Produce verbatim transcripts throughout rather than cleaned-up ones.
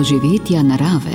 doživetja narave.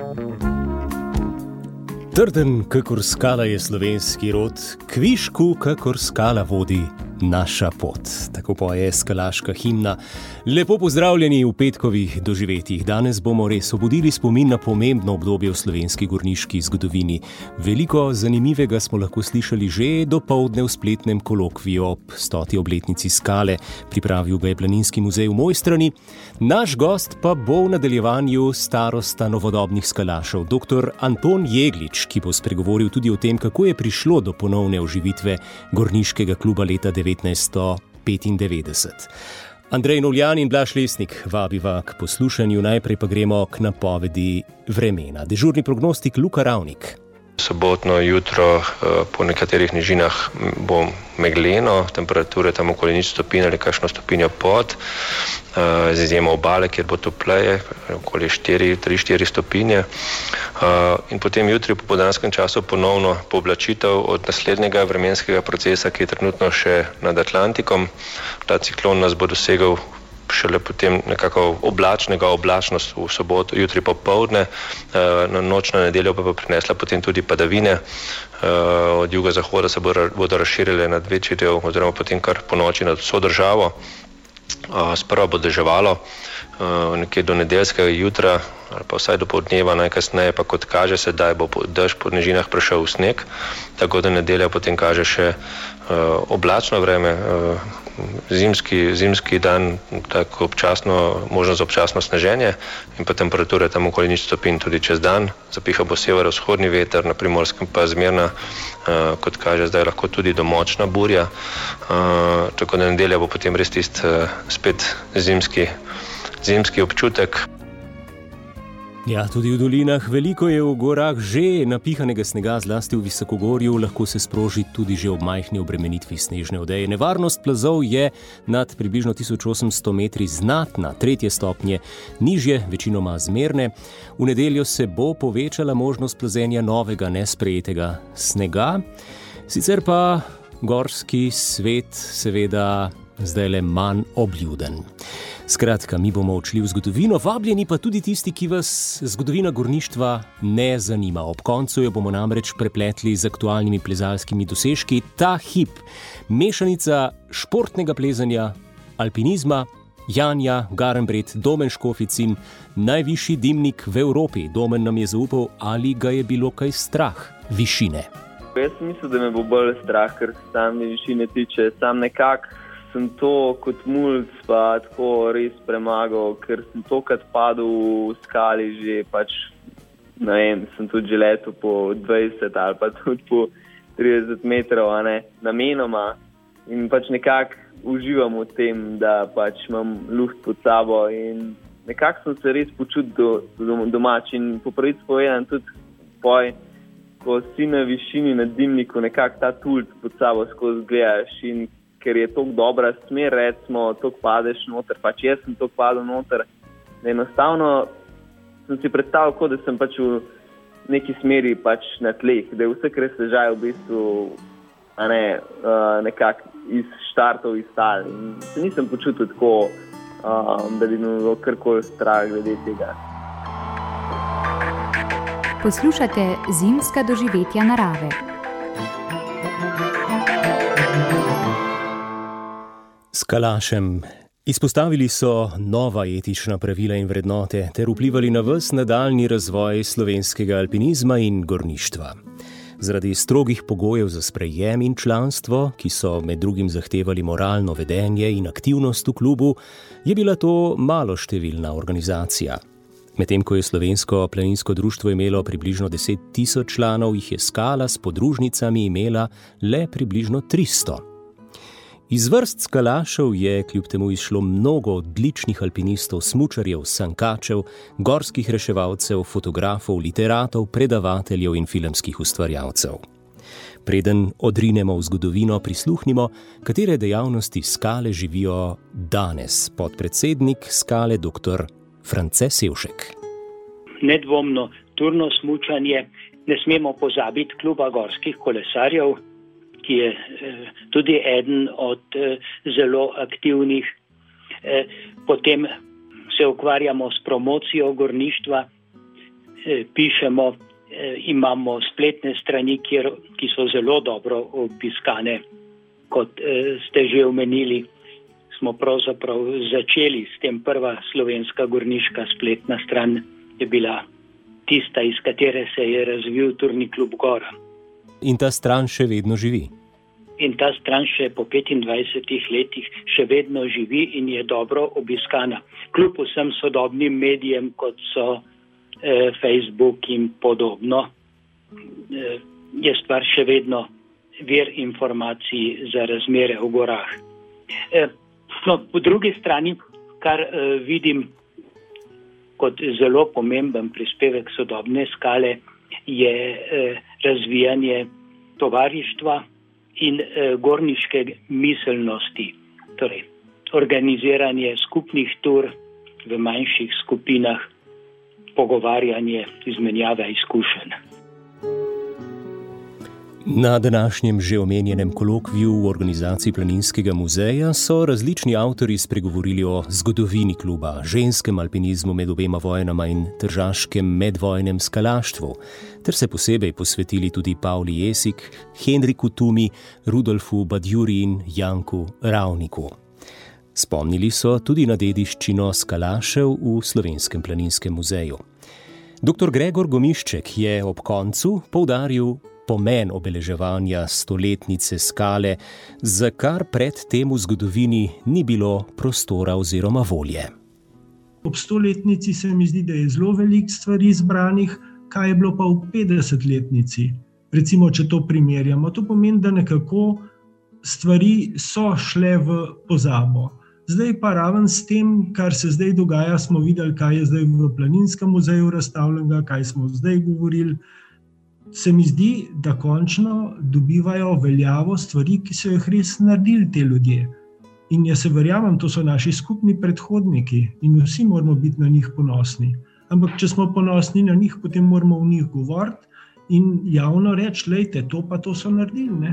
Trden, kakor skala je slovenski rod, kvišku, kakor skala vodi naša pot. Tako poje skalaška himna. Lepo pozdravljeni v petkovih doživetjih. Danes bomo res obudili spomin na pomembno obdobje v slovenski gorniški zgodovini. Veliko zanimivega smo lahko slišali že dopoldne v spletnem kolokviju ob stoti obletnici skale. Pripravil ga je Planinski muzej v Mojstrani. Naš gost pa bo v nadaljevanju starosta novodobnih skalašev, doktor Anton Jeglič, ki bo spregovoril tudi o tem, kako je prišlo do ponovne oživitve gorniškega kluba leta devetnajststo petindevetdeset. Andrej Novljan in Blaž Lesnik vabiva k poslušanju, najprej pa gremo k napovedi vremena. Dežurni prognostik Luka Ravnik. Sobotno jutro po nekaterih nižinah bo megleno, temperature tam okoli nič stopinj ali kakšno stopinjo pod, z izjemo obale, kjer bo topleje, okoli štiri, tri štiri stopinje. In potem jutri po popoldanskem času ponovno pooblačitev od naslednjega vremenskega procesa, ki je trenutno še nad Atlantikom. Ta ciklon nas bo dosegel šele potem nekako oblačnega oblačnost v soboto, jutri popoldne, na noč na nedeljo pa bo prinesla potem tudi padavine. Od juga-zahoda se bodo razširile nad večji del, oziroma potem kar po noči nad vso državo. Sprva bo deževalo, nekje do nedeljskega jutra, ali pa vsaj do poldneva, najkasneje pa kot kaže sedaj bo dež po nižinah prešel v sneg, tako da nedelja potem kaže še oblačno vreme, zimski, zimski dan, tako občasno, možnost za občasno sneženje in pa temperature tam okoli nič stopinj tudi čez dan. Zapiha bo severovzhodni veter, na Primorskem pa zmerna, kot kaže zdaj lahko tudi do močna burja, tako da nedelja bo potem res tist spet zimski, zimski občutek. Ja, tudi v dolinah. Veliko je v gorah že napihanega snega, zlasti v visokogorju, lahko se sproži tudi že ob majhni obremenitvi snežne odeje. Nevarnost plazov je nad približno tisoč osemsto metri znatna, tretje stopnje nižje, večinoma zmerne. V nedeljo se bo povečala možnost plazenja novega nesprejetega snega. Sicer pa gorski svet seveda zdaj le manj obljuden. Skratka, mi bomo odšli v zgodovino, vabljeni pa tudi tisti, ki vas zgodovina gorništva ne zanima. Ob koncu jo bomo namreč prepletli z aktualnimi plezalskimi dosežki. Ta hip, mešanica športnega plezanja, alpinizma, janja, Garenbred, Domen Škofic in najvišji dimnik v Evropi. Domen nam je zaupal, ali ga je bilo kaj strah višine. Jaz mislim, da me bo bolj strah, ker se sami višine tiče. Sam nekak sem to kot mulc pa tako res premagal, ker sem tokrat padel v skali že pač, ne vem, sem tudi že letel po dvajset ali pa tudi po trideset metrov, a ne, namenoma. In pač nekako uživam v tem, da pač imam luft pod sabo in nekako sem se res počutil do, do, domač. In po pravici povedan tudi poj, ko si na višini na dimniku, nekako ta tulc pod sabo skozi gledaš in ker je toliko dobra smer, recimo, toliko padeš noter, pač jaz sem toliko padel noter, da enostavno sem si predstavil, kot da sem pač v neki smeri pač na tleh, da je vse, kar se žaj v bistvu, a ne, uh, nekako iz štartov iz tal. In se nisem počutil tako, um, da bi bilo karkoli strah glede tega. Poslušate zimska doživetja narave. Skalašem. Izpostavili so nova etična pravila in vrednote ter vplivali na ves nadaljnji razvoj slovenskega alpinizma in gorništva. Zaradi strogih pogojev za sprejem in članstvo, ki so med drugim zahtevali moralno vedenje in aktivnost v klubu, je bila to maloštevilna organizacija. Medtem ko je Slovensko planinsko društvo imelo približno deset tisoč članov, jih je Skala s podružnicami imela le približno tristo. Iz vrst skalašev je kljub temu izšlo mnogo odličnih alpinistov, smučarjev, sankačev, gorskih reševalcev, fotografov, literatov, predavateljev in filmskih ustvarjalcev. Preden odrinemo v zgodovino, prisluhnimo, katere dejavnosti Skale živijo danes. Podpredsednik Skale, doktor France Sevšek. Nedvomno turno smučanje, ne smemo pozabiti kluba gorskih kolesarjev, ki je tudi eden od zelo aktivnih. Potem se ukvarjamo s promocijo gorništva, pišemo, imamo spletne strani, kjer, ki so zelo dobro obiskane. Kot ste že omenili, smo pravzaprav začeli s tem. Prva slovenska gorniška spletna stran je bila tista, iz katere se je razvil Turni klub Gora. In ta stran še vedno živi? In ta stran še po petindvajsetih letih še vedno živi in je dobro obiskana. Kljub vsem sodobnim medijem, kot so eh, Facebook in podobno, eh, je stvar še vedno vir informacij za razmere v gorah. Eh, no, po drugi strani, kar eh, vidim kot zelo pomemben prispevek sodobne skale, je eh, razvijanje tovarištva in eh, gorniške miselnosti, torej organiziranje skupnih tur v manjših skupinah, pogovarjanje, izmenjava izkušenj. Na današnjem že omenjenem kolokviju v organizaciji Planinskega muzeja so različni avtorji spregovorili o zgodovini kluba, ženskem alpinizmu med obema vojnama in tržaškem medvojnem skalaštvu, ter se posebej posvetili tudi Pavli Jesik, Henriku Tumi, Rudolfu Badjuri in Janku Ravniku. Spomnili so tudi na dediščino skalašev v Slovenskem planinskem muzeju. Doktor Gregor Gomišček je ob koncu poudaril pomen obeleževanja stoletnice skale, za kar pred tem v zgodovini ni bilo prostora oziroma volje. Ob stoletnici se mi zdi, da je zelo veliko stvari izbranih, kaj je bilo pa v petdesetletnici. Recimo, če to primerjamo, to pomeni, da nekako stvari so šle v pozabo. Zdaj pa raven s tem, kar se zdaj dogaja, smo videli, kaj je zdaj v Planinskem muzeju razstavljenega, kaj smo zdaj govorili. Se mi zdi, da končno dobivajo veljavo stvari, ki so jih res naredili te ljudje. In jaz se verjamem, to so naši skupni predhodniki in vsi moramo biti na njih ponosni. Ampak če smo ponosni na njih, potem moramo v njih govoriti in javno reči, lejte, to pa to so naredili, ne?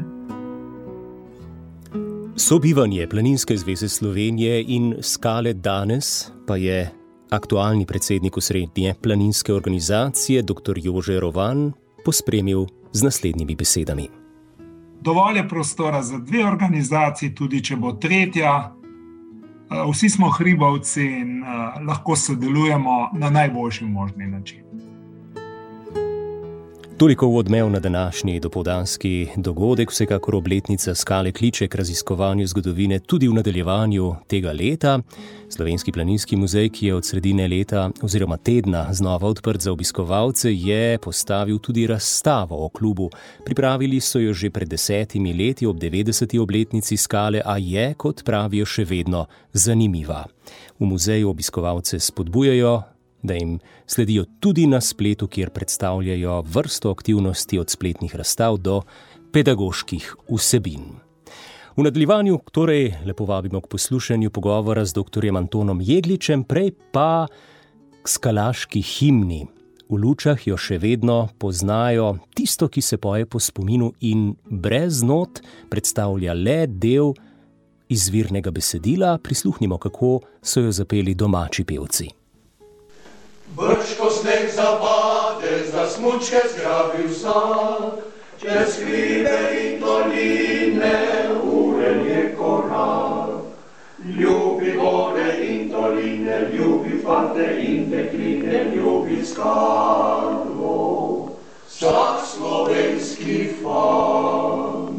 Sobivanje Planinske zveze Slovenije in skale danes pa je aktualni predsednik osrednje planinske organizacije dr. Jože Rovan pospremil z naslednjimi besedami. Dovolj je prostora za dve organizaciji, tudi če bo tretja. Vsi smo hribovci in lahko sodelujemo na najboljši možni način. Toliko v odmev na današnji dopoldanski dogodek, vsekakor obletnica skale kliče k raziskovanju zgodovine tudi v nadaljevanju tega leta. Slovenski planinski muzej, ki je od sredine leta oziroma tedna znova odprt za obiskovalce, je postavil tudi razstavo o klubu. Pripravili so jo že pred desetimi leti ob devetdeseti obletnici skale, a je, kot pravijo, še vedno zanimiva. V muzeju obiskovalce spodbujajo, da jim sledijo tudi na spletu, kjer predstavljajo vrsto aktivnosti od spletnih razstav do pedagoških vsebin. V nadaljevanju torej lepo vabimo k poslušanju pogovora z doktorjem Antonom Jegličem, prej pa k skalaški himni. V Lučah jo še vedno poznajo, tisto, ki se poje po spominu in brez not predstavlja le del izvirnega besedila. Prisluhnimo, kako so jo zapeli domači pevci. Brčko sneg zapade, za smučke zgrabi vsak, čez hribe in doline uren je korak. Ljubi gore in doline, ljubi fante in dekline, ljubi skalo, vsak slovenski fan.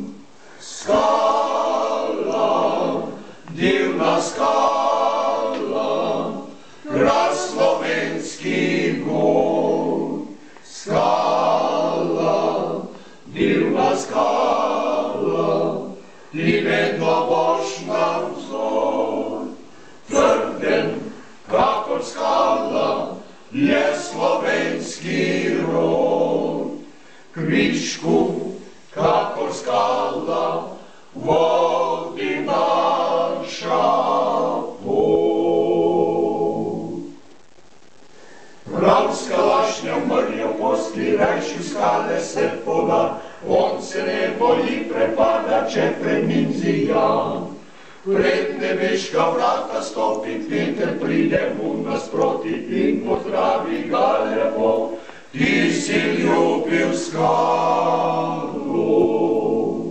Skala, divna skala, kraj slovenski gor. Skala, divna skala, ti vedno boš navzor. Trden, kakor skala, je slovenski rod. Kvišku, kakor skala, vodi naša pot. Prav skalašnja umrlja posli, rajši v skale se poda, on se ne boji prepada, če pred njim zija. Pred nebeška vrata stopi, Peter pride mu nasproti in pozdravi ga lepo. Ti si ljubil skalo,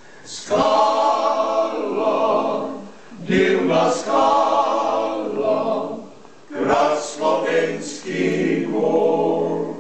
skala, divna skala, grad slovenski gor.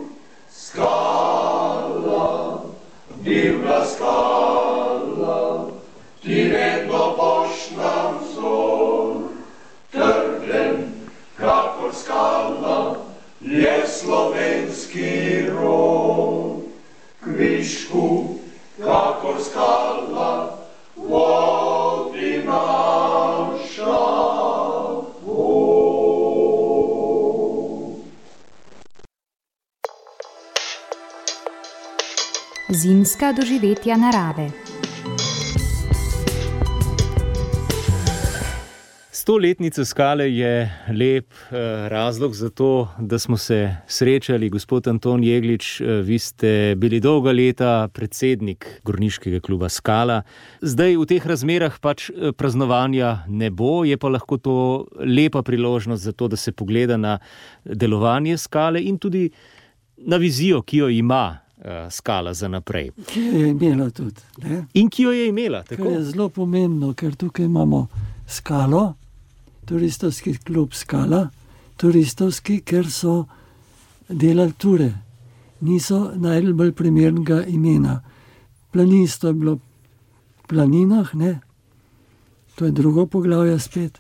Skala, divna skala, ti vedno boš nam vzor. Trden, kakor skala, je slovenski rod. Kvišku, kakor skala, vodi naša pot. Zimska doživetja narave. Stoletnica skale je lep eh, razlog za to, da smo se srečali. Gospod Anton Jeglič, eh, vi ste bili dolga leta predsednik Gorniškega kluba Skala. Zdaj v teh razmerah pač eh, praznovanja ne bo, je pa lahko to lepa priložnost za to, da se pogleda na delovanje Skale in tudi na vizijo, ki jo ima eh, Skala za naprej. Ki jo je imela tudi. Ne? In ki jo je imela. Tako? Kar je zelo pomembno, ker tukaj imamo Skalo, turistovski klub Skala, turistovski, ker so delali ture. Niso najdel bolj primernega imena. Planinstvo je bilo v planinah, ne? To je drugo poglavje spet.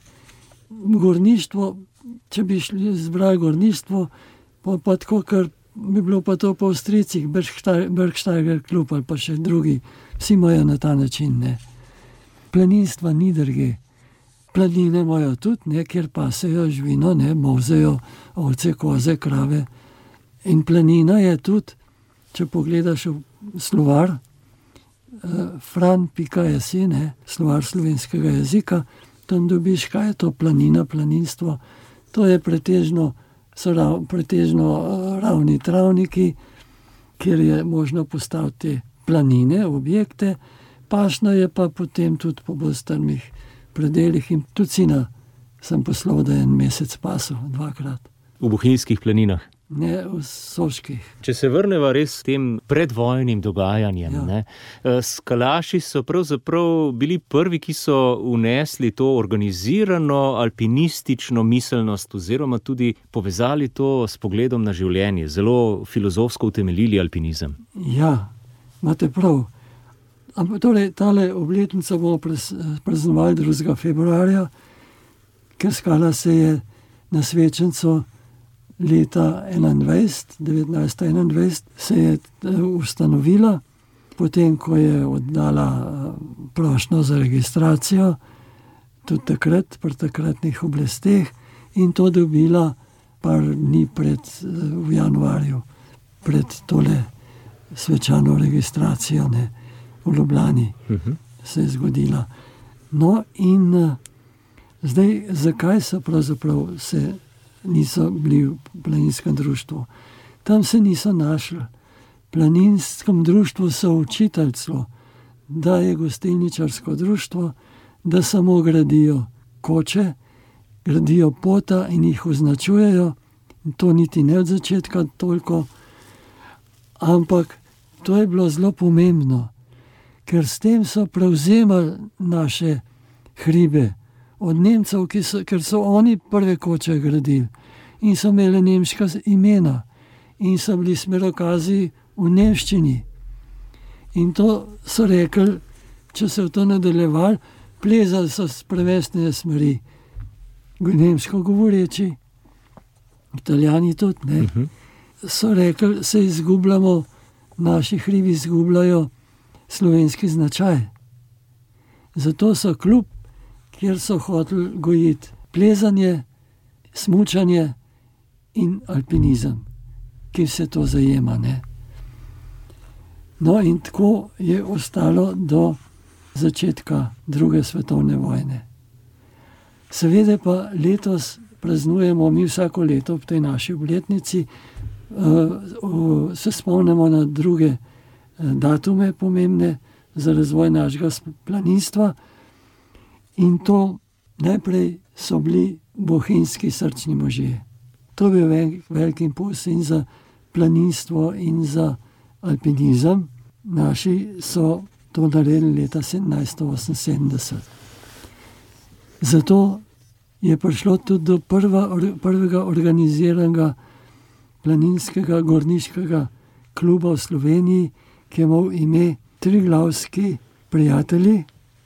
Gorništvo, če bi šli zbrali gorništvo, pa, pa tako, ker bi bilo pa to po Avstrijcih, Bergsteiger klub ali pa še drugi. Vsi imajo na ta način, ne? Planinstva ni drugje. Planine imajo tudi, ne, kjer pasejo živino, ne, mozejo ovce, koze, krave. In planina je tudi, če pogledaš v slovar, eh, fran pika si, ne, slovar slovenskega jezika, tam dobiš, kaj je to planina, planinstvo. To je pretežno, so rav, pretežno uh, ravni travniki, kjer je možno postaviti planine, objekte, pašno je pa potem tudi po bolj strmih predelih in tudi sina sem poslal, da je en mesec pasel, dvakrat. V Bohinjskih planinah? Ne, v Soških. Če se vrneva res tem predvojnim dogajanjem, Ja. ne, skalaši so pravzaprav bili prvi, ki so vnesli to organizirano alpinistično miselnost oziroma tudi povezali to s pogledom na življenje, zelo filozofsko utemeljili alpinizem. Ja, imate prav. Ampak torej, tale obletnica bomo praznovali drugega februarja, ker Skala se je na svečenco leta enaindvajset, devetnajststo enaindvajset se je ustanovila, potem, ko je oddala prošnjo za registracijo, tudi takrat, pri takratnih oblasteh, in to dobila par dni pred, v januarju, pred tole svečano registracijo, ne. V Ljubljani uh-huh. se je zgodila. No in uh, zdaj, zakaj so pravzaprav se niso bili v planinskem društvu? Tam se niso našli. V planinskem društvu so učitelj celo, da je gostilničarsko društvo, da samo gradijo koče, gradijo pota in jih označujejo. In to niti ne od začetka toliko, ampak to je bilo zelo pomembno, ker s tem so prevzemali naše hribe od Nemcev, ki so, ker so oni prve koče gradili in so imeli nemška imena in so bili smerokazi v nemščini. In to so rekli, če se v to nadaljevali, plezali so s prevestne smeri, nemško govoreči, Italijani tudi, ne. Uh-huh. So rekli, se izgubljamo, naši hribi izgubljajo slovenski značaj. Zato so klub, kjer so hoteli gojiti plezanje, smučanje in alpinizem, ki vse to zajema, ne. No in tako je ostalo do začetka druge svetovne vojne. Seveda pa letos praznujemo mi vsako leto ob tej naši obletnici, uh, se spomnimo na druge datume pomembne za razvoj našega planinstva In to najprej so bili bohinjski srčni možje. To je bil velik, velik impuls in za planinstvo in za alpinizem. Naši so to naredili leta sedemnajststo oseminsedemdeset. Zato je prišlo tudi do prva, prvega organiziranega planinskega gorniškega kluba v Sloveniji, ki je imel ime Triglavski prijatelji.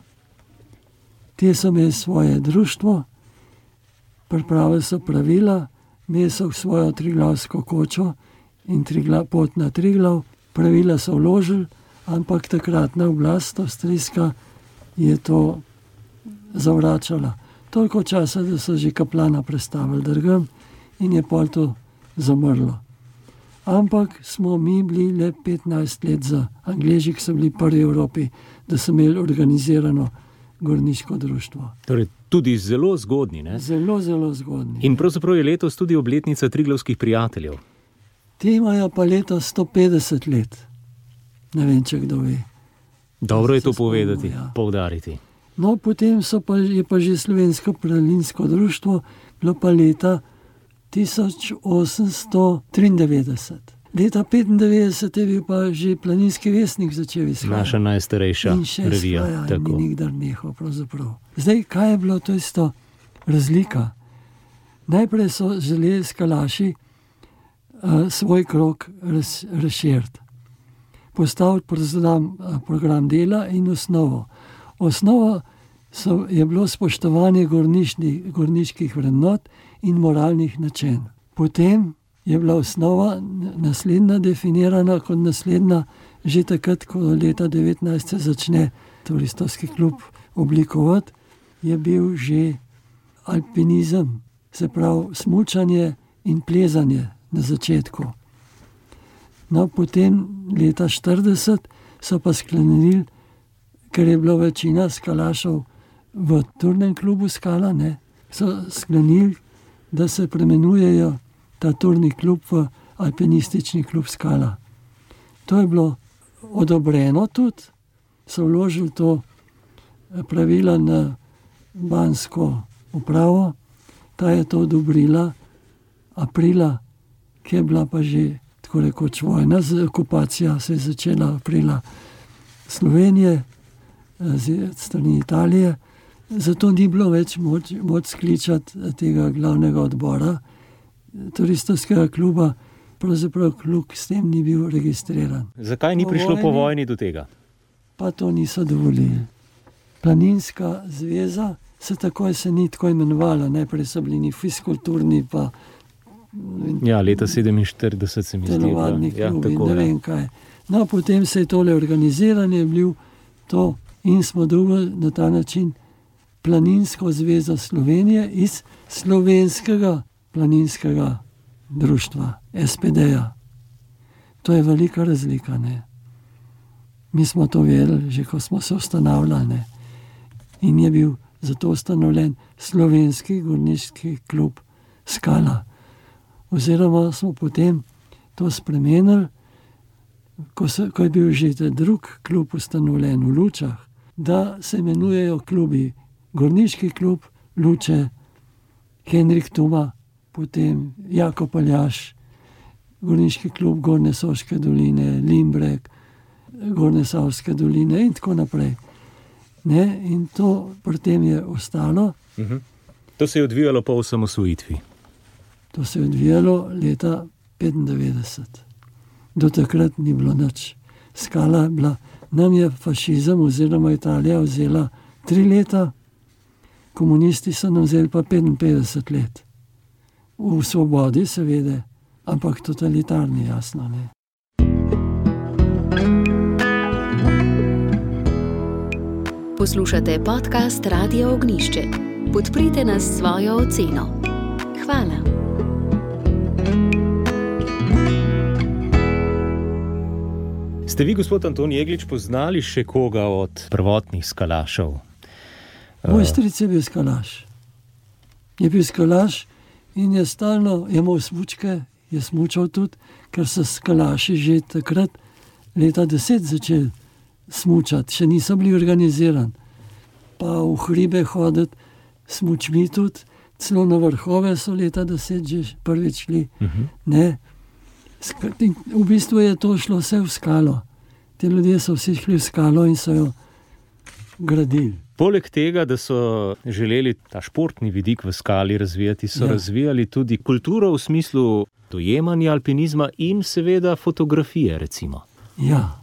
Te so imeli svoje društvo, pripravili so pravila, imeli so svojo triglavsko kočo in trigla, pot na Triglav. Pravila so vložili, ampak takratna oblast avstrijska je to zavračala. Toliko časa, da so že kaplana prestavili drugam in je pol to zamrlo. Ampak smo mi bili le petnajst let za Angleži, ki so bili prvi v Evropi, da so imeli organizirano gorniško društvo. Torej, tudi zelo zgodni, ne? Zelo, zelo zgodni. In pravzaprav je letos tudi obletnica Triglavskih prijateljev. Ti imajo pa letos sto petdeset let. Ne vem, če kdo ve. Dobro je to povedati, ja. poudariti. No, potem so pa, je pa že Slovensko planinsko društvo, bilo pa leta tisoč osemsto triindevetdeset. Leta petindevetdeset je bil pa že Planinski vestnik začel izhajati. Naša najstarejša revija. In še ni nikdar nehal pravzaprav. Zdaj, kaj je bilo to isto razlika? Najprej so želeli skalaši uh, svoj krog raz, razširiti. Postaviti program, uh, program dela in osnovo. Osnova so, je bilo spoštovanje gornišni, gorniških vrednot in moralnih načel. Potem je bila osnova naslednja definirana kot naslednja, že takrat, ko leta devetnajst se začne turistovski klub oblikovati, je bil že alpinizem, se pravi smučanje in plezanje na začetku. No, potem leta štirideset so pa sklenili, ker je bilo večina skalašev v turnem klubu Skala, ne, so sklenili, da se premenujejo ta turni klub v alpinistični klub Skala. To je bilo odobreno tudi, so vložili to pravila na bansko upravo, ta je to odobrila aprila, ki je bila pa že tako rekoč vojna, okupacija se je začela aprila Slovenije, z strani Italije, zato ni bilo več moč, moč skličati tega glavnega odbora turistovskega kluba, pravzaprav klub s tem ni bil registriran. Zakaj ni po prišlo vojni, po vojni do tega? Pa to niso dovolili. Planinska zveza se takoj se ni tako imenovala, najprej so bili ni fiskulturni, pa ja, leta sedeminštirideset se mi zdi. Telovadni klubi, ja, ne vem kaj. No, potem se je tole organiziranje bil to in smo dobili na ta način Planinsko zvezo Slovenije iz Slovenskega planinskega društva, es pe de-ja. To je velika razlika, ne. Mi smo to vedeli, že ko smo se ustanavljali, ne. In je bil zato ustanovljen Slovenski gorniški klub Skala. Oziroma smo potem to spremenili, ko, se, ko je bil že drug klub ustanovljen v Lučah, da se imenujejo klubi Gorniški klub Luče, Henrik Tuma, potem Jakob Aljaš, Gorniški klub Gornje Soške doline, Limbrek, Gornje Savske doline in tako naprej. Ne? In to pri tem je ostalo. Uh-huh. To se je odvijalo po osamosvojitvi. To se je odvijalo leta petindevetdeset. Do takrat ni bilo nič. Skala je bila, nam je fašizem oziroma Italija vzela tri leta, komunisti so nam vzeli pa petinpetdeset let. V svobodi seveda, ampak totalitarni, jasno, ne. Poslušate podcast Radia Ognišče. Podprite nas s svojo oceno. Hvala. Ste vi, gospod Anton Jeglič, poznali še koga od prvotnih skalašev? Moj stric je bil skalaš. Je bil skalaš in je stalno, je imel smučke, je smučal tudi, ker so skalaši že takrat leta deset začeli smučati, še niso bili organizirani. pa v hribe hoditi, smučmi tudi, celo na vrhove so leta deset že prvič šli. Uh-huh. Ne. V bistvu je to šlo vse v skalo. Ti ljudje so vsi šli v skalo in so jo gradili. Poleg tega, da so želeli ta športni vidik v skali razvijati, so ja. razvijali tudi kulturo v smislu dojemanja alpinizma in seveda fotografije, recimo. Ja,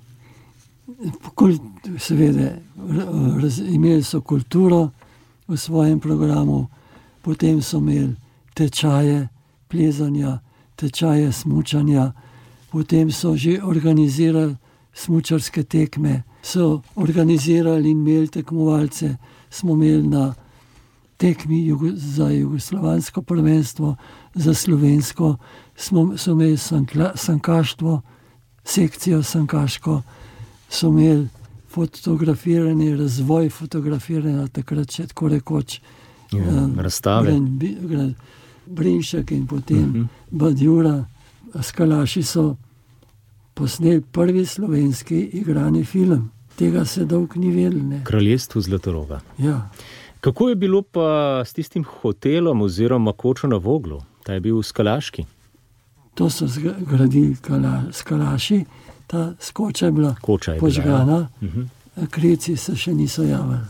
Kult, seveda, raz, imeli so kulturo v svojem programu, potem so imeli tečaje plezanja, tečaje smučanja, potem so že organizirali smučarske tekme, so organizirali in imeli tekmovalce, smo imeli na tekmi jugo, za jugoslovansko prvenstvo, za slovensko, smo, so imeli sankla, sankaštvo, sekcijo sankaško, so imeli fotografiranje, razvoj fotografiranja, takrat še tako rekoč, ja, uh, razstave. Brin, Brinšek in potem uh-huh. Badjura. Skalaši so posneli prvi slovenski igrani film. Tega se dolgo ni vedel. Kraljestvo Zlatoroga. Ja. Kako je bilo pa s tistim hotelom oziroma kočo na Voglu? Ta je bil skalaški. To so zgradili kala, skalaši. Ta skoča je bila koča je požgana, bila, ja. uh-huh. Krici se še niso javili.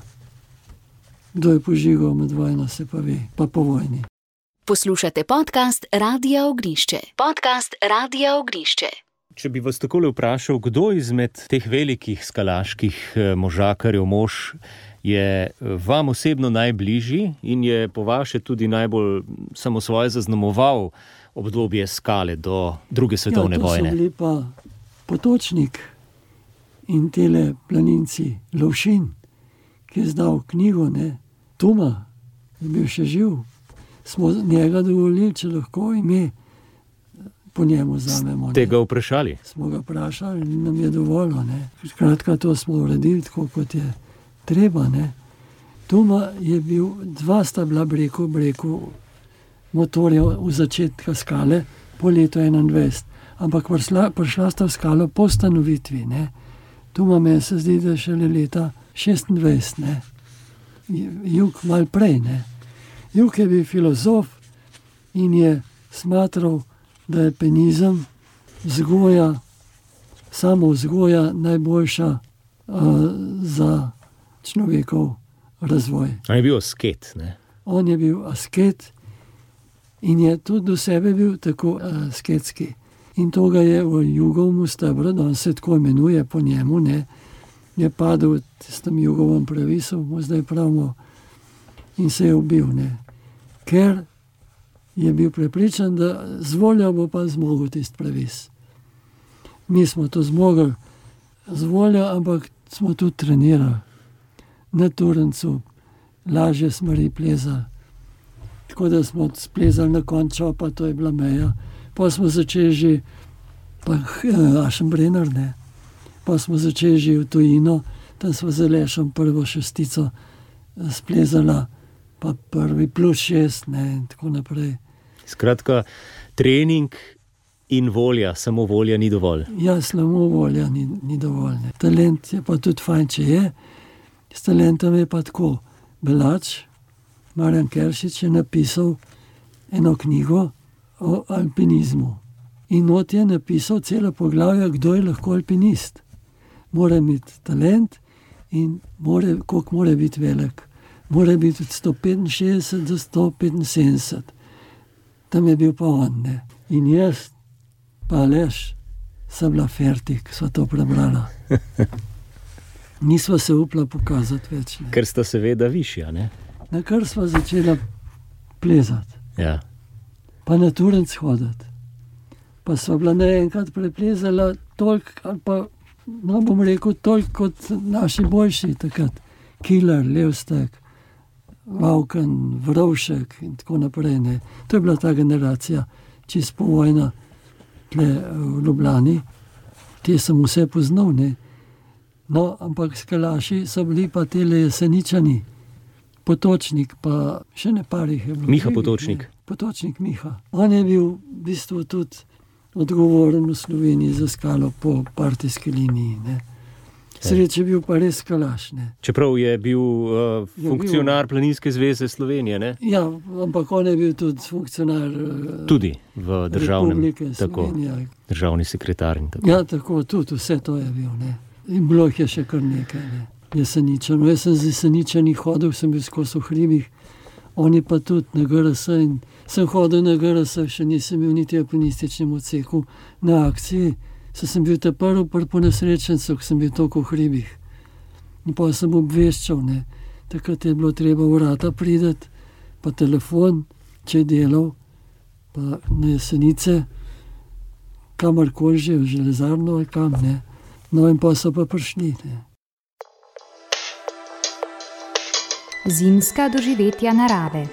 Kdo je požigal med vojno, se pa ve, pa po vojni. Poslušate podcast Radia Ognišče. Podcast Radia Ognišče. Če bi vas takole vprašal, kdo izmed teh velikih skalaških možakarjev, mož, je vam osebno najbližji in je po vaše tudi najbolj samosvoje zaznamoval obdobje skale do druge svetovne ja, vojne? Ja, to so bili pa Potočnik in tele planinci Lovšin, ki je zdal knjigo, ne, Tuma, je bil še živ. Smo njega dovolili, če lahko ime po njemu vzamemo. Ste ga vprašali? Smo ga vprašali in nam je dovolilo. Skratka, to smo uredili tako, kot je treba. Ne. Tuma je bil, dva sta bila breku, breku motorja v začetka skale po letu enaindvajset. Ampak prišla, prišla sta v skalo po stanovitvi. Ne. Tuma me se zdi, da šele leta šestindvajset. Ne. Jug malo prej. Ne. Jug je bil filozof in je smatral, da je alpinizem vzgoja, samo vzgoja najboljša uh, za človekov razvoj. On je bil asket, ne? On je bil asket in je tudi do sebe bil tako uh, asketski. In to ga je v jugovmu stebru, da on se tako imenuje po njemu, ne, je padel s tem jugovem previsom, mu zdaj pravimo, in se je ubil, ne. Ker je bil prepričan, da z voljo bo pa zmogel tisti previs. Mi smo to zmogli z voljo, ampak smo tudi trenirali. Na Turencu lažje smeri plezali. Tako da smo splezali na končo, pa to je bila meja. Pa smo začeli že, pa Ašenbrenner, ne. Pa smo začeli že v tujino, tam smo z Alešem prvo šestico splezala, pa prvi plus šest, ne, in tako naprej. Skratka, trening in volja, samo volja ni dovolj. Ja, samo volja ni, ni dovolj. Ne. Talent je pa tudi fajn, če je. S talentom je pa tako. Belač, Marjan Keršič, je napisal eno knjigo o alpinizmu. In not je napisal celo poglavje, kdo je lahko alpinist. Mora imeti talent in more, koliko mora biti velik. Mora biti od sto petinšestdeset do sto petinsedemdeset. Tam je bil pa on, ne. In jaz, pa Aleš, sem bila fertik, sva to prebrala. Nisva se upla pokazati več. Ne. Ker sta seveda višja, ne? Na kar sva začela plezati. Ja. Pa na Turenc hoditi. Pa sva bila naenkrat preplezala toliko, ali pa, no bom rekel, toliko kot naši boljši takrat. Kilar, Levstek, Vavkan, Vrovšek in tako naprej. Ne. To je bila ta generacija, čist po vojna tle v Ljubljani. Te sem vse poznal, ne. No, ampak skalaši so bili pa tele Jeseničani. Potočnik, pa še ne parih je bilo. Miha Potočnik. Ne. Potočnik Miha. On je bil v bistvu tudi odgovoren v Sloveniji za skalo po partijski liniji, ne. Sreč je bil pa res skalaš. Ne. Čeprav je bil uh, funkcionar Planinske zveze Slovenije, ne? Ja, ampak on je bil tudi funkcionar uh, tudi v državnem, Republike tako, Slovenije. Državni sekretar in tako. Ja, tako, tudi vse to je bil. Ne. In bilo jih je še kar nekaj. Ne. Jeseničan. Jaz sem z Jeseničani hodil, sem bil skozi v hribih, oni pa tudi na G R S in sem hodil na G R S, še nisem bil niti v alpinističnem odseku na akciji, se sem bil te prvi prvi po nesrečencu, ko sem bil toliko v hribih. In pa sem obveščal, ne. Takrat je bilo treba vrata prideti, pa telefon, če je delal, pa na Jesenice, kamorkoli že, v železarno ali kam, ne. No in pa so pa prišli, ne. Zimska doživetja narave.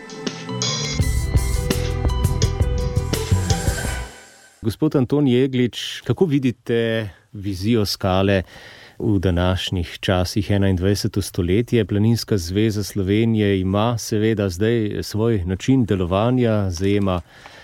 Gospod Anton Jeglič, kako vidite vizijo skale v današnjih časih enaindvajseto stoletje? Planinska zveza Slovenije ima seveda zdaj svoj način delovanja, zajema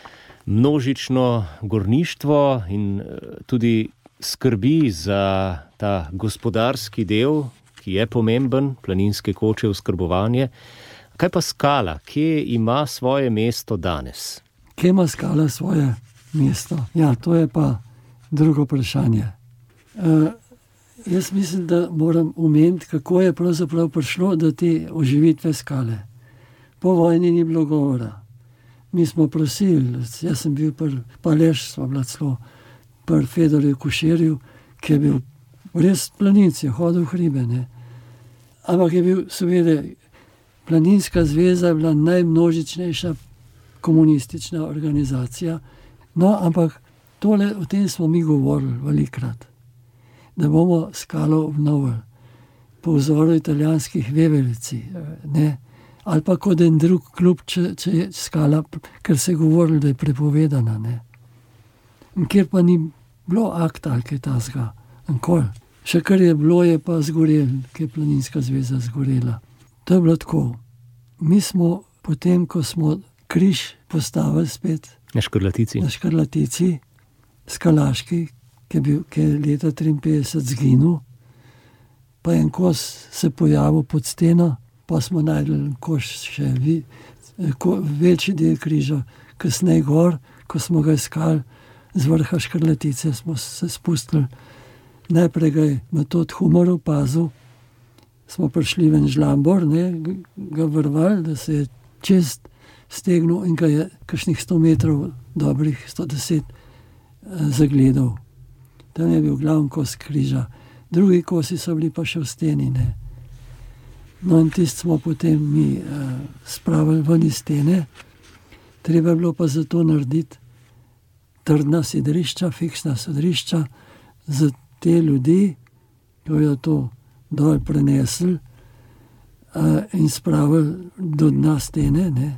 množično gorništvo in tudi skrbi za ta gospodarski del, ki je pomemben, planinske koče, oskrbovanje. Kaj pa skala? Kje ima svoje mesto danes? Kje ima skala svoje mesto? Ja, to je pa drugo vprašanje. Uh, jaz mislim, da moram omeniti, kako je pravzaprav prišlo do te oživitve skale. Po vojni ni bilo govora. Mi smo prosili, jaz sem bil pri Paleš, smo bila celo pri Fedorju Koširju, ki je bil res planinc, je hodil v hribe, ne. Ampak je bil, seveda, Planinska zveza je bila najmnožičnejša komunistična organizacija. No, ampak tole, o tem smo mi govorili velikrat, da bomo skalo obnovili po vzoru italijanskih veverici, ne, ali pa kot en drug klub, če, če je skala, ker se je govorilo, da je prepovedana, ne. In kjer pa ni bilo akta ali kaj tasga, nikoli. Še kar je bilo, je pa zgorel, ki je Planinska zveza zgorela. To je bilo tako. Mi smo potem, ko smo križ postavili spet na Škrlatici, na Škrlatici, skalaški, ki je, bil, ki je leta triinpetdeset zginil, pa en kos se pojavil pod steno, pa smo najdeli koš še vi, ko, večji del križa, kasneje gor, ko smo ga iskali z vrha Škrlatice, smo se spustili. Najprej ga je Metod Humor opazil, smo prišli ven žlambor, ne, ga vrvali, da se je čez stegnil in ga je kakšnih sto metrov, dobrih sto deset, zagledal. Tam je bil glavni kos križa. Drugi kosi so bili pa še v steni, ne. No in tist smo potem mi uh, spravili ven iz stene. Treba je bilo pa za to narediti trdna sidrišča, fiksna sidrišča, za te ljudi, ki jo to dol prenesli uh, in spravili do dna stene, ne,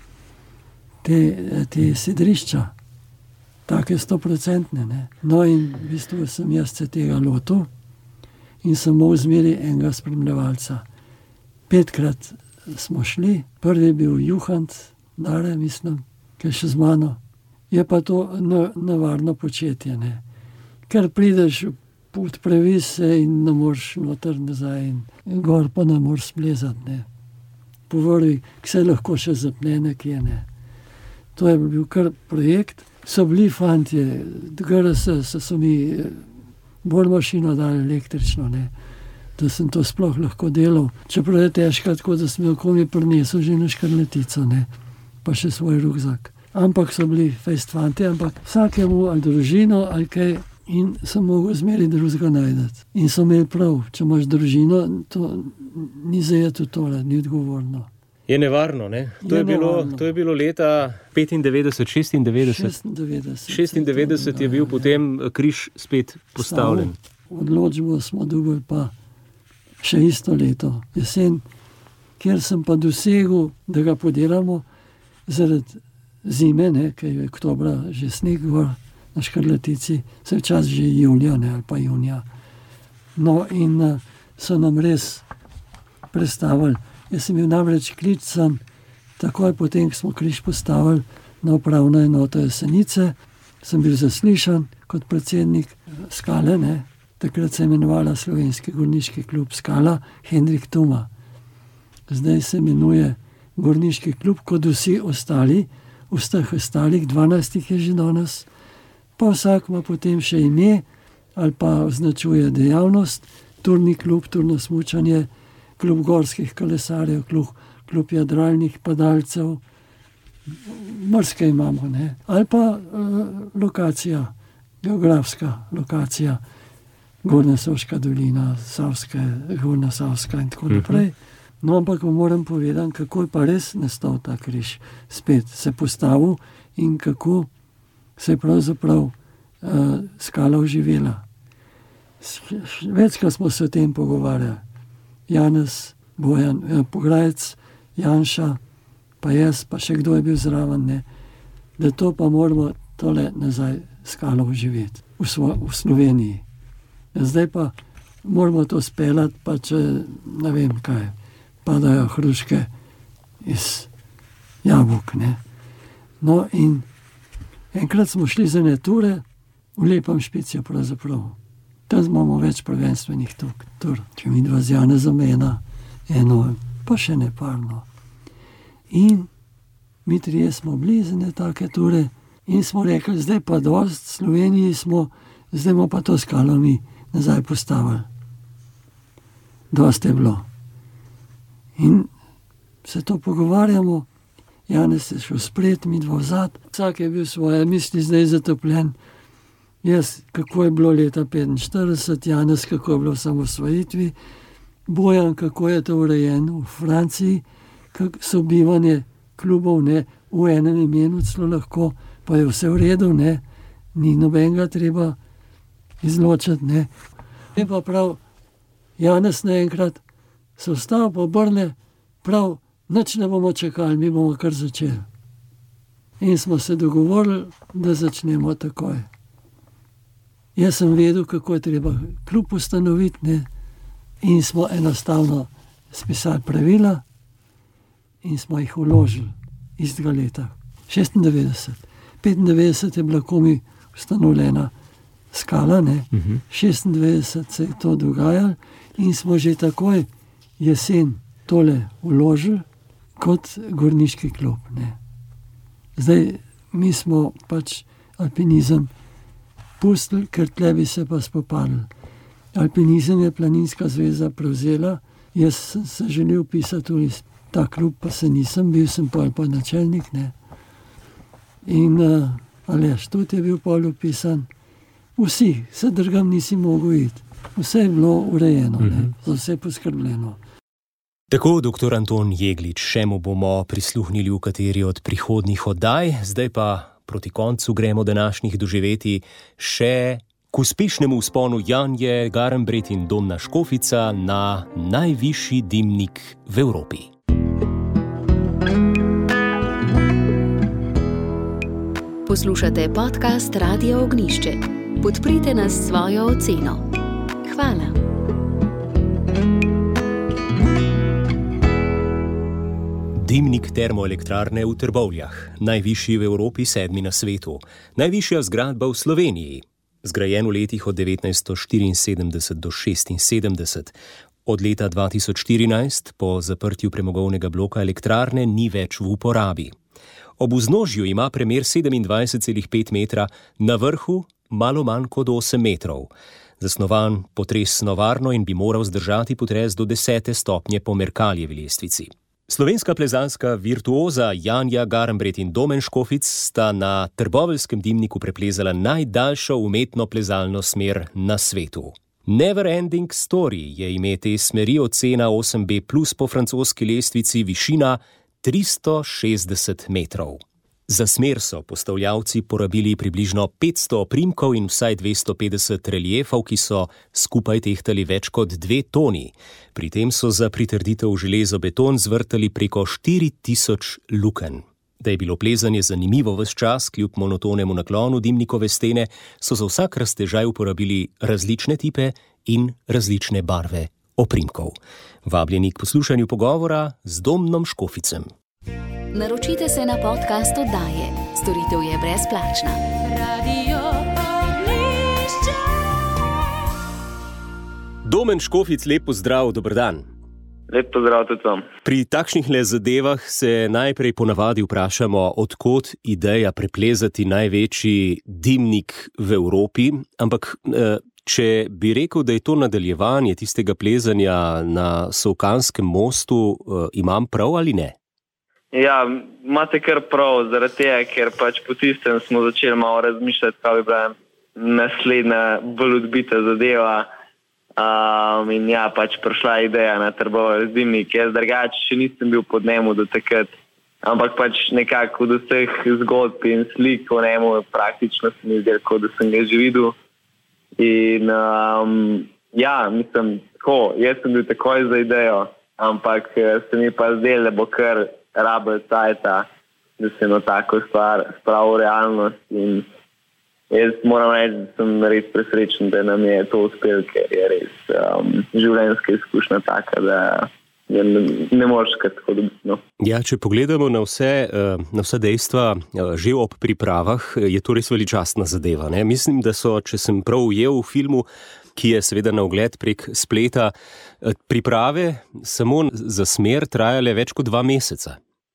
te, te sidrišča, take stoprocentne, ne. No in v bistvu sem jaz se tega lotil in sem imel zmeri enega spremljevalca. Petkrat smo šli, prvi je bil Juhant, Dare, mislim, ki je še z mano. Je pa to nevarno početje, ne. Ker prideš pod previse in ne moreš noter nazaj in gor pa ne moreš splezati, ne. Povori, ki se lahko še zapne nekje, ne. To je bil kar projekt. So bili fantje, G R S, so, so mi bolj mašino dali električno, ne, da sem to sploh lahko delal. Čeprav je težko, tako da sem jo komi prinesel že na Škrlatico, ne, pa še svoj rukzak. Ampak so bili fejst fantje, ampak vsakemu ali družino ali kaj, in sem mogel zmeri drugega najdeti. In so imeli prav, če imaš družino, to ni zajeto tole, ni odgovorno. Je nevarno, ne? To je, je, bilo, to je bilo leta petindevetdeset, šestindevetdeset. šestindevetdeset. šestindevetdeset je bil potem križ spet postavljen. Odločbo smo dobili pa še isto leto, jesen, kjer sem pa dosegel, da ga podelamo zaradi zime, ne, ker je oktobra že sneg gor na Škrlatici, se včas že julija, ne, ali pa junija. No in uh, so nam res prestavili. Jaz sem bil namreč klican, takoj potem, ko smo križ postavili na upravno enoto Jesenice, sem bil zaslišan kot predsednik skale, ne, takrat se je imenovala Slovenski gorniški klub Skala Henrik Tuma. Zdaj se imenuje Gorniški klub, kot vsi ostali, vseh ostalih, dvanajstih je že danes, pa vsak ima potem še ime ali pa označuje dejavnost, turni klub, turno smučanje, klub gorskih kolesarjev, klub, klub jadralnih padalcev, morske imamo, ne? Ali pa uh, lokacija, geografska lokacija, Gornja Savška dolina, Savske, Gornja Savska in tako naprej. No, ampak moram povedati, kako je pa res nastal ta križ, spet se postavil in kako se je pravzaprav uh, Skala oživela. Večkrat smo se o tem pogovarjali. Janez, Bojan, eh, Pograjec, Janša, pa jaz, pa še kdo je bil zraven, ne, da to pa moramo tole nazaj Skalo oživeti v, svo, v Sloveniji. Zdaj pa moramo to speljati, pa če ne vem kaj, padajo hruške iz jabolk, ne. No in enkrat smo šli za neture v Lepem Špicju pravzaprav. Tam imamo več prvenstvenih tur, če mi dva z Janezom ena, eno, pa še ne parno. In mi trije smo blizne take ture in smo rekli, zdaj pa dost, v Sloveniji smo, zdaj bomo pa to Skalo mi nazaj postavili. Dost je bilo. In se to pogovarjamo, Janez je šel spred, mi dva vzad, vsak je bil svoje misli zdaj zatopljen. Jaz, kako je bilo leta petinštirideset, Janez, kako je bilo v samosvojitvi, Bojan, kako je to urejeno v Franciji, kako sobivanje klubov, ne, v enem imenu celo lahko, pa je vse v redu, ne, ni nobenega treba izločiti, ne. In pa prav, Janez naenkrat se vstal, pa obrne, prav, nič ne bomo čakali, mi bomo kar začeli. In smo se dogovorili, da začnemo takoj. Jaz sem vedel, kako je treba klub ustanoviti, ne, in smo enostavno spisali pravila in smo jih vložili istega leta. šestindevetdeset. petindevetdeset je bila komi ustanovljena Skala, ne. Uh-huh. šestindevetdeset se je to dogajalo in smo že takoj jesen tole vložili kot gorniški klub, ne. Zdaj, mi smo pač alpinizem pustili, ker tle bi se pa spopadli. Alpinizem je Planinska zveza prevzela, jaz sem se želel pisati tudi ta klub, pa se nisem, bil sem pol pa načelnik, ne. In uh, Aleš tudi je bil pol upisan. Vsi, se drugam nisi mogel iti. Vse je bilo urejeno, ne, mm-hmm. za vse poskrbljeno. Tako doktor Anton Jeglič, še mu bomo prisluhnili v kateri od prihodnjih oddaj, zdaj pa proti koncu gremo današnjih doživetij še k uspešnemu vzponu Janje Garnbret in Domna Škofica na najvišji dimnik v Evropi. Poslušate podcast Radia Ognišče. Podprite nas s svojo oceno. Hvala. Dimnik termoelektrarne v Trbovljah, najvišji v Evropi, sedmi na svetu. Najvišja zgradba v Sloveniji, zgrajen v letih od devetnajststo štiriinsedemdeset do šestinsedemdeset. Od leta dva tisoč štirinajst, po zaprtju premogovnega bloka elektrarne, ni več v uporabi. Ob vznožju ima premer sedemindvajset celih pet metra, na vrhu malo manj kot osem metrov. Zasnovan potresno varno in bi moral zdržati potres do desete stopnje po Merkaljevi lestvici. Slovenska plezalska virtuoza Janja Garnbret in Domen Škofic sta na trboveljskem dimniku preplezala najdaljšo umetno plezalno smer na svetu. Never Ending Story je ime te smeri, ocena osem B plus po francoski lestvici, višina tristo šestdeset metrov. Za smer so postavljavci porabili približno petsto oprimkov in vsaj dvesto petdeset reliefov, ki so skupaj tehtali več kot dve toni. Pri tem so za pritrditev železobeton zvrtali preko štiri tisoč lukenj. Da je bilo plezanje zanimivo ves čas, kljub monotonemu naklonu dimnikove stene, so za vsak raztežaj uporabili različne tipe in različne barve oprimkov. Vabljeni k poslušanju pogovora z Domnom Škoficem. Naročite se na podcast oddaje. Storitev je brezplačna. Radio Ognišče. Domen Škofic, lep pozdrav, dober dan. Lep pozdrav tudi vam. Pri takšnih le zadevah se najprej ponavadi vprašamo, odkot ideja preplezati največji dimnik v Evropi, ampak če bi rekel, da je to nadaljevanje tistega plezanja na Solkanskem mostu, imam prav ali ne? Ja, imate kar prav, zaradi tega, ker pač po tistem smo začeli malo razmišljati, kaj bi bila naslednja bolj odbita zadeva. Um, in ja, pač prišla ideja na Trbovelj dimnik. Jaz drugače še nisem bil pod njemu do takrat, ampak pač nekako od vseh zgodb in slik o njemu praktično se mi zdelo, kot da sem ga že videl. In um, ja, mislim, tako, jaz sem bil takoj za idejo, ampak se mi pa zdelo, da bo kar rabel cajta, da se eno tako stvar spravi v realnost. In jaz moram reči, da sem res presrečen, da nam je to uspel, ker je res um, življenjska izkušnja taka, da ne, ne moreš kar tako dobiti. No. Ja, če pogledamo na vse, na vse dejstva že ob pripravah, je to res veličastna zadeva. Ne? Mislim, da so, če sem prav ujel v filmu, ki je seveda na ogled prek spleta, priprave samo za smer trajale več kot dva meseca.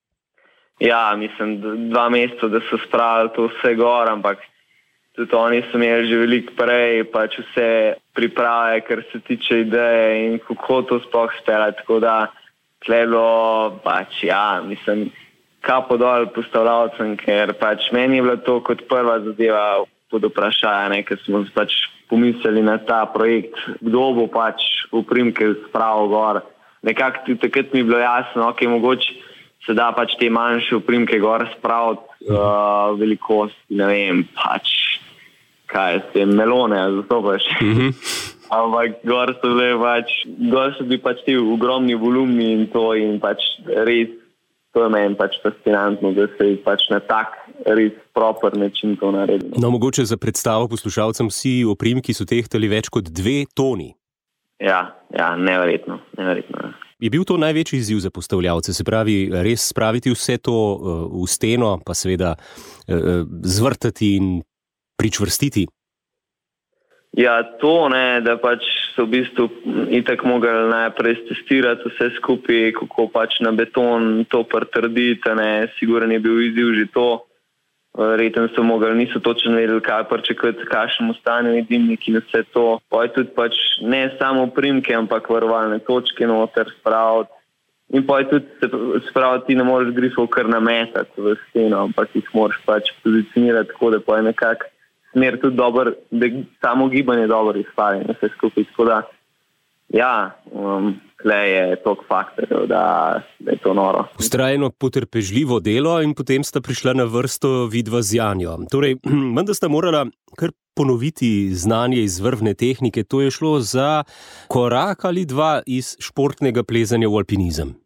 Ja, mislim, dva meseca, da so spravili to vse gor, ampak tudi oni so imeli že veliko prej, pač vse priprave, kar se tiče ideje in kako to sploh speljati, tako da tle je bilo pač, ja, mislim, kapo dol postavljavcem, ker pač meni je bilo to kot prva zadeva pod vprašanje, ne, ker smo pač pomislili na ta projekt, kdo bo pač oprimke spravil gor. Nekako tudi takrat mi je bilo jasno, ok, mogoče se da pač te manjše oprimke gor spraviti uh, velikosti, ne vem, pač kaj se je, melone, zato pač. Mm-hmm. Ampak gor so bile pač, gor so bili pač ti ogromni volumni in to in pač res, to je meni pač fascinantno, da se je pač na tak res proper način to naredilo. No, mogoče za predstavo poslušalcem, vsi oprimki so tehtali več kot dve toni. Ja, ja, neverjetno, neverjetno. Je bil to največji izziv za postavljavce, se pravi, res spraviti vse to uh, v steno, pa seveda uh, zvrtati in pričvrstiti? Ja, to ne, da pač so v bistvu itak mogli najprej testirati vse skupaj, kako pač na beton to pritrditi, ne, siguren je bil izziv že to. Verjetno so mogli, niso točno vedeli, kaj pričakovati, kakšnemu stanju je dimnik in vse to. Pa je tudi pač ne samo primke, ampak varovalne točke noter spraviti. In pa je tudi spraviti, ti ne moreš grifov kar nametati v steno, ampak jih moraš pač pozicionirati tako, da pa je nekako smer tudi dober, da samo gibanje dobro izpali na vse skupaj. Tako da, ja, um, tle je toliko faktorjev, da, da je to noro. Vztrajno potrpežljivo delo in potem sta prišla na vrsto vidva z Janjo. Torej, menda sta morala kar ponoviti znanje iz vrvne tehnike, to je šlo za korak ali dva iz športnega plezanja v alpinizem.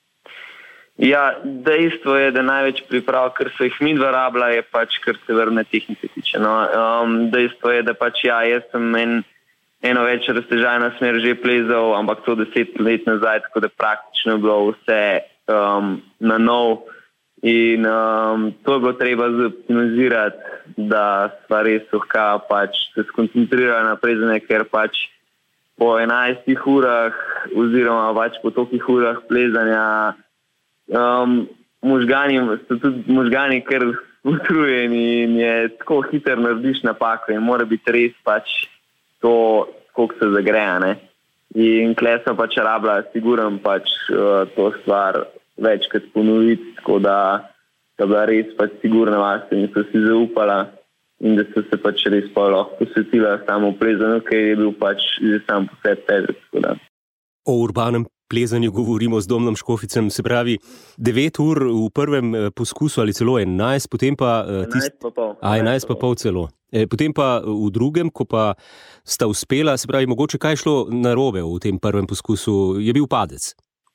Ja, dejstvo je, da največ priprav, kar so jih midva rabila, je pač, kar se vrvne tehnike tiče. No, um, dejstvo je, da pač ja, jaz sem en, eno več raztežajna smer že plezal, ampak to deset let nazaj, tako da praktično je bilo vse um, na nov. In um, to je bilo treba zoptimizirati, da sva res lahko pač se skoncentrira na plezanje, ker pač po enajstih urah oziroma pač po tolikih urah plezanja Um, možgani, so tudi možgani kar utrujeni in je tako hiter narediš napako in mora biti res pač to, koliko se zagreja, ne. In kle so pač rabila siguren pač uh, to stvar večkrat ponoviti, tako da so bila res pač sigurna vase in so si zaupala in da so se pač res pa lahko posvetila samo plezanju, ker je bil pač že sam po sebi težek, tako da. O urbanem plezanju govorimo z Domnom Škoficem, se pravi devet ur v prvem poskusu ali celo enajst, potem pa tist... enajst pa pol. A, enajst pa pol celo. E, potem pa v drugem, ko pa sta uspela, se pravi, mogoče kaj šlo narobe v tem prvem poskusu, je bil padec?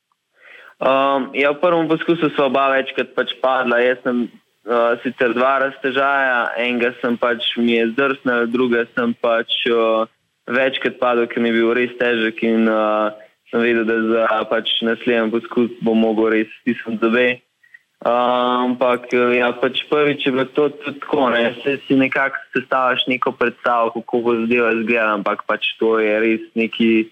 Um, ja, v prvem poskusu so oba večkrat pač padla. Jaz sem uh, sicer dva raztežaja, enega sem pač mi je zdrsnil, druga sem pač uh, večkrat padel, ker mi je bil res težek in uh, sem vedel, da za pač naslednji poskus bom mogel res stisniti zobe. Uh, ampak ja, pač prvič je bilo to tudi tako, ne, se si nekako sestavljaš neko predstavo, kako bo zadeva izgleda, ampak pač to je res neki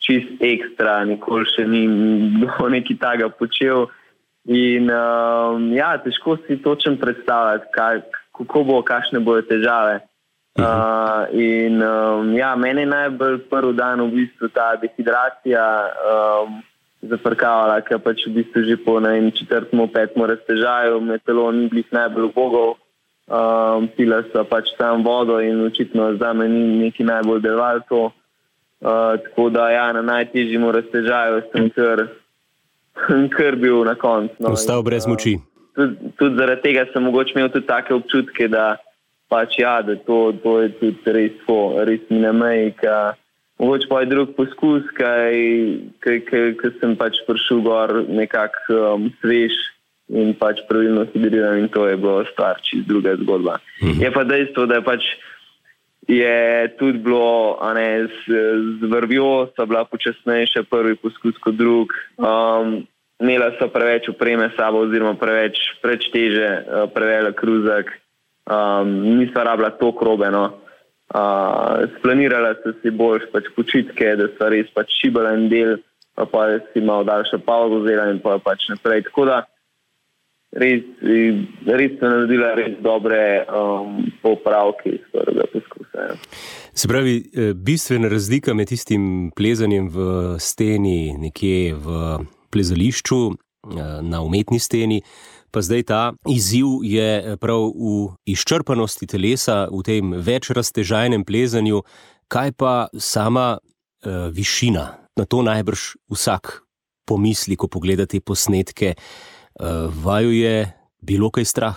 čist ekstra, nikoli še ni nekaj takega počel. In um, ja, težko si točno predstavljati, kaj, kako bo, kakšne bojo težave. Uh, in um, ja, meni je najbolj prvi dan v bistvu ta dehidracija um, zafrkavala, ker pač v bistvu že po četrtmu, petmu raztežaju me telo ni blih najbolj ubogov. Um, pila so pač tam vodo in očitno za me ni neki najbolj deloval to. Uh, tako da ja, na najtežjemu raztežaju sem kar, kar bil na koncu. No. Ostal brez moči. Uh, tudi, tudi zaradi tega sem mogoče imel tudi take občutke, da pač ja, da to, to je tudi res to, res mi na meji, ka mogoče pa je drug poskus, kaj, kaj, kaj, kaj sem pač prišel gor nekako um, svež in pač pravilno hidriran in to je bilo stvar čist druga zgodba. Mm-hmm. Je pa dejstvo, da je pač je tudi bilo, a ne, z, z vrvjo so bila počasnejša prvi poskus kot drug. Um, imela so preveč opreme s sabo oziroma preveč, preveč teže, prevelik kruzak. Um, nisva rabila toliko robe, no. Uh, splanirala so si boljš pač počitke, da so res pač šibala en del, pa pa si malo daljša pauzo vzela in pa pač naprej. Tako da res, res so naredila res dobre um, popravke iz prvega poskusa. Ja. Se pravi, bistvena razlika med tistim plezanjem v steni nekje v plezališču, na umetni steni, pa zdaj ta izziv je prav v izčrpanosti telesa, v tem več raztežajnem plezanju. Kaj pa sama uh, višina? Na to najbrž vsak pomisli, ko pogleda te posnetke. Uh, vaju je bilo kaj strah?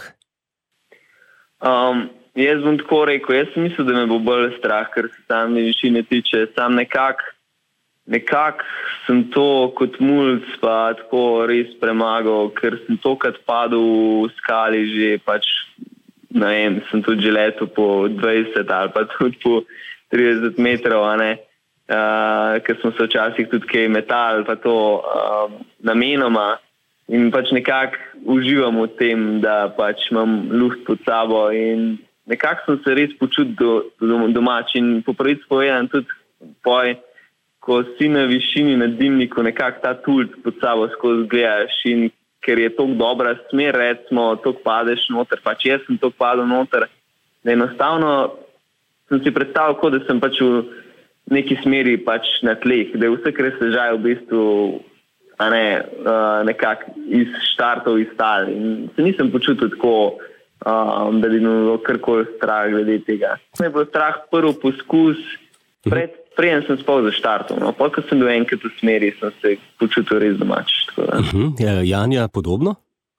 Um, jaz bom tako rekel, jaz sem mislil, da me bo bolj strah, ker se same višine tiče. Sam nekak, nekak sem to kot mulc pa tako res premagal, ker sem tokrat padel v skali že pač, ne vem, sem tudi že letel po dvajset ali pa tudi po trideset metrov, a ne, uh, ker smo se včasih tudi kaj metali pa to uh, namenoma in pač nekako uživam v tem, da pač imam luft pod sabo in nekako sem se res počutil do, do, domač in po pravici povedan tudi poj, ko si na višini, na dimniku, nekako ta tulc pod sabo skozi gledaš in ker je toliko dobra smer, recimo, toliko padeš noter, pač jaz sem toliko padel noter, da enostavno sem si predstavil, kot da sem pač v neki smeri pač na tleh, da je vse, kar se žaj v bistvu, a ne, uh, nekako iz štartov iz tal in se nisem počutil tako, um, da bi bilo karkoli strah glede tega. Me je bilo strah prvi poskus, pred Preden sem spal za štartom, no, pa ko sem bil enkrat v smeri, sem se počutil res domač. Uh-huh. Janja podobno?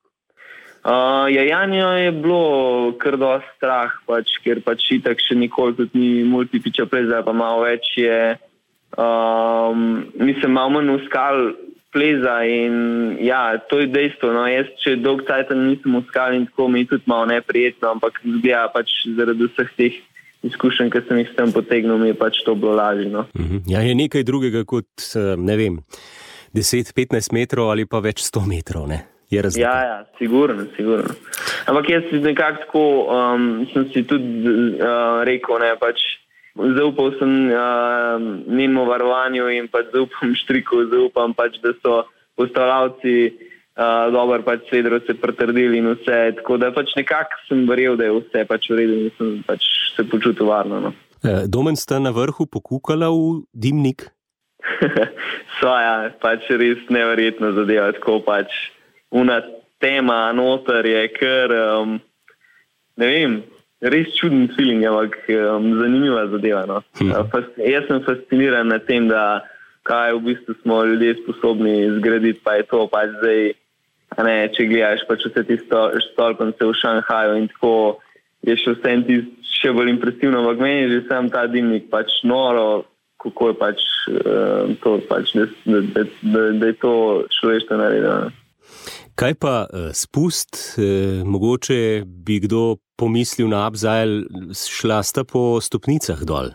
Uh, ja, Janja je bilo kar dosti strah, pač, ker pač itak še nikoli tudi ni multipiča pleza, pa malo več je, um, mislim, malo manj uskal pleza in ja, to je dejstvo, no, jaz če dolg cajt nisem uskal in tako mi je tudi malo neprijetno, ampak zgleda pač zaradi vseh teh izkušenj, ki sem jih s tem potegnil, mi je pač to bilo lažje. No. Uh-huh. Ja, je nekaj drugega kot, ne vem, deset petnajst metrov ali pa več sto metrov, ne? Je razlika. Ja, ja, sigurno, sigurno. Ampak jaz nekako tako um, sem si tudi uh, rekel, ne, pač zaupal sem uh, njemu varovanju in pač zaupam štriku, zaupam pač, da so postavljavci Uh, dobro pač sedro se pretrdili in vse, tako da pač nekako sem verjel, da je vse pač v redu in sem pač se počutil varno. No. E, Domen sta na vrhu pokukala v dimnik? So, ja, pač res neverjetno zadeva, tako pač una tema noter je kar, um, ne vem, res čuden feeling, ampak um, zanimiva zadeva. No. Hmm. Uh, jaz sem fasciniran na tem, da kaj v bistvu smo ljudje sposobni zgraditi, pa je to pač zdaj, a ne, če gledaš pač vse ti stolpnice v Šanghaju in tako je še vse en ti še bolj impresivno, ampak meni je že sam ta dimnik pač noro, kako je pač uh, to pač, da, da, da, da je to človeštvo naredilo. Kaj pa uh, spust? Uh, mogoče bi kdo pomislil na Abzajl, šla sta po stopnicah dol?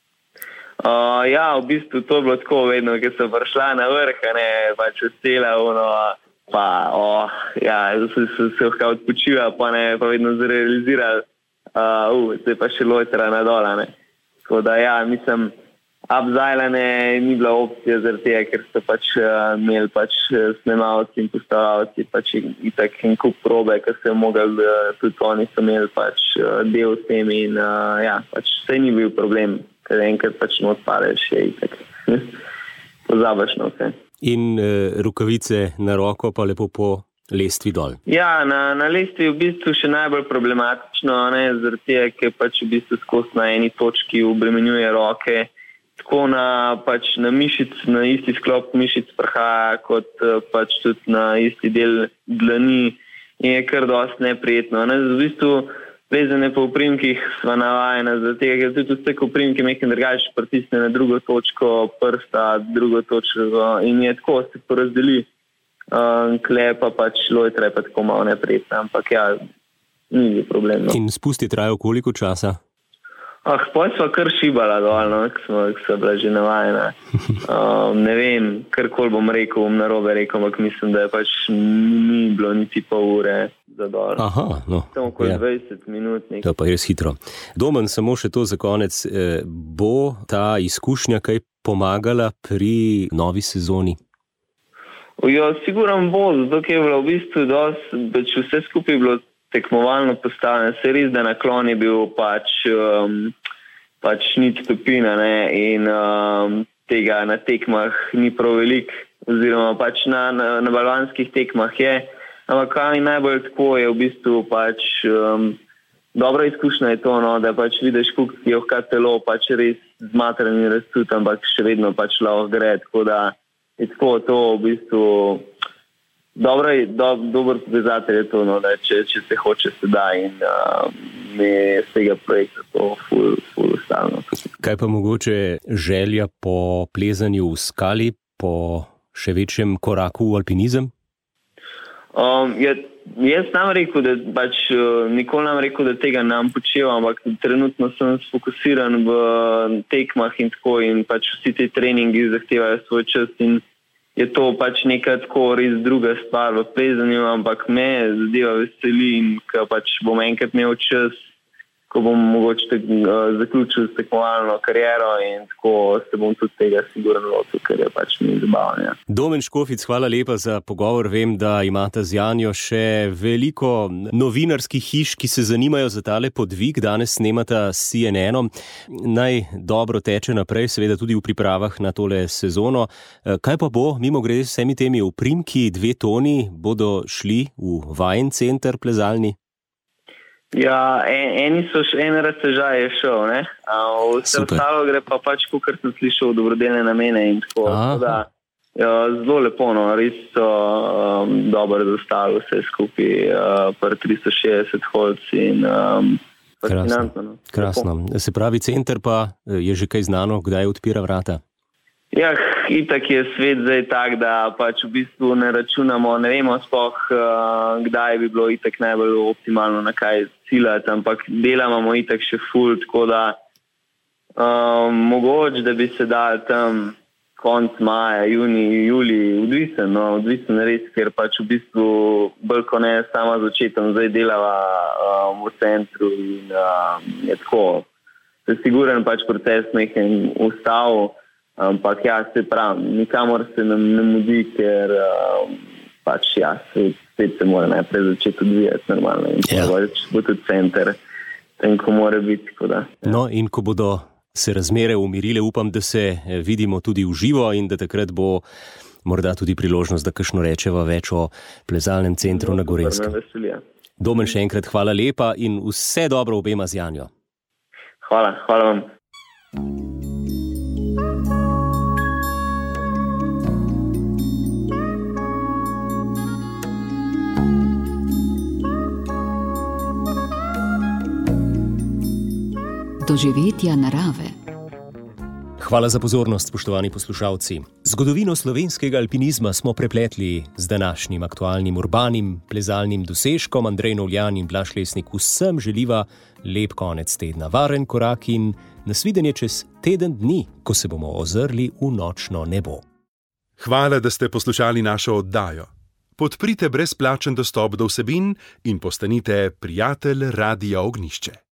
Uh, ja, v bistvu to je bilo tako vedno, ker sem prišla na vrh, ne, pač vstela, ono, pa, oh, ja, se, se, se vkaj odpočiva, pa ne, pa vedno zrealizirali, uh, uh, zdaj pa še lojtera na dola, ne. Tako da, ja, mislim, Upzajlane ni bila opcija zaradi tega, ker so pač uh, imeli pač snemalci in postavljavci pač itak in kup probe, ker so mogli, uh, tudi oni so imeli pač uh, del s tem in uh, ja, pač vse ni bil problem, ker enkrat pač not padeš, je itak. Pozabaš na vse. In uh, rukavice na roko pa lepo po lestvi dol. Ja, na, na lestvi je v bistvu še najbolj problematično, ne, zaradi tega, ker pač v bistvu skozi na eni točki obremenjuje roke, tako na, pač na mišic, na isti sklop mišic prahaja, kot pač tudi na isti del dlani in je kar dosti neprijetno. Ne? V bistvu plezanje po oprimkih sva navajena, zaradi tega, ker tudi vse oprimke nekaj drugače pritisne na drugo točko prsta, drugo točko in je tako, se porazdeli. Um, klepa pač lojtra je pa tako malo neprijetna, ampak ja, ni bil problem. No. In spust je trajal koliko časa? Ah, poj sva kar šibala dol, no, ko smo, ko sva bila že navajena. Um, ne vem, karkoli bom rekel, bom narobe rekel, ampak mislim, da je pač ni bilo niti pol ure za dol. Aha, no. Samo kot ja. dvajset minut. Nekaj. To pa je res hitro. Domen, samo še to za konec. Eh, bo ta izkušnja kaj pomagala pri novi sezoni? Jo, sigurno bo, zato je bilo v bistvu dosti, pač vse skupaj bilo tekmovalno postavljeno. Se res, da naklon je bil pač, um, pač nič stopina, ne, in um, tega na tekmah ni prav velik, oziroma pač na, na, na balvanskih tekmah je, ampak kaj najbolj tako je v bistvu pač um, dobra izkušnja je to, no, da pač vidiš, kako je ohka telo pač res zmatran in razsut, ampak še vedno pač lahko gre, tako da je tako to v bistvu dobro, do, dober pokazatelj je to, no, da če, če se hoče se da in uh, mi je z tega projekta to ful, ful ustavno. Kaj pa mogoče želja po plezanju v skali, po še večjem koraku v alpinizem? Um, ja, jaz nam rekel, da pač uh, nikoli nam rekel, da tega nam počel, ampak trenutno sem sfokusiran v tekmah in tako in pač vsi te treningi zahtevajo svoj čas in je to pač neka tako res druga stvar v plezanju, ampak me zadeva veseli in ko pač bom enkrat imel čas, ko bom mogoče tek, uh, zaključil s tekmovalno kariero in tako se bom tudi tega sigurno lotil, ker je pač mi zabavno. Domen Škofic, hvala lepa za pogovor. Vem, da imate z Janjo še veliko novinarskih hiš, ki se zanimajo za tale podvig. Danes snemata s C N N-om. Naj dobro teče naprej, seveda tudi v pripravah na tole sezono. Kaj pa bo, mimo grede s vsemi temi oprimki, dve toni, bodo šli v vajen center plezalni? Ja, en, eni so še, en raztežaj je šel, ne? Vse ostalo gre pa pač, kakor sem slišal, v dobrodelne namene in tako. Da, ja, zelo lepo, no, res so um, dobro dostali vse skupaj, uh, par tristo šestdeset holc in um, fascinantno. No. Krasno. Se pravi, center pa je že kaj znano, kdaj odpira vrata? Ja, itak je svet zdaj tak, da pač v bistvu ne računamo, ne vemo sploh, uh, kdaj bi bilo itak najbolj optimalno na kaj ciljati, ampak delamo itak še ful, tako da um, mogoče, da bi se dal tam konc maja, juni, juli, odvisen, no, odvisen res, ker pač v bistvu bolj ko ne sama začetem zdaj delava um, v centru in um, je tako, se siguren pač proces nekaj ustavil. Ampak ja, se pravi, nikamor se nam ne mudi, ker uh, pač ja, spet se mora najprej začeti odvijati normalno in ja. Pač bo tudi center, tem, ko mora biti. Da, ja. No in ko bodo se razmere umirile, upam, da se vidimo tudi v živo in da takrat bo morda tudi priložnost, da kakšno rečeva več o plezalnem centru no, na Gorenjskem. Domen, še enkrat hvala lepa in vse dobro obema z Janjo. Hvala, hvala vam. Doživetja narave. Hvala za pozornost, spoštovani poslušalci. Zgodovino slovenskega alpinizma smo prepletli z današnjim aktualnim urbanim plezalnim dosežkom. Andrej Novljan in Blaž Lesnik vsem želiva lep konec tedna, varen korak in nasvidenje čez teden dni, ko se bomo ozrli v nočno nebo. Hvala, da ste poslušali našo oddajo. Podprite brezplačen dostop do vsebin in postanite prijatelj Radia Ognjišče.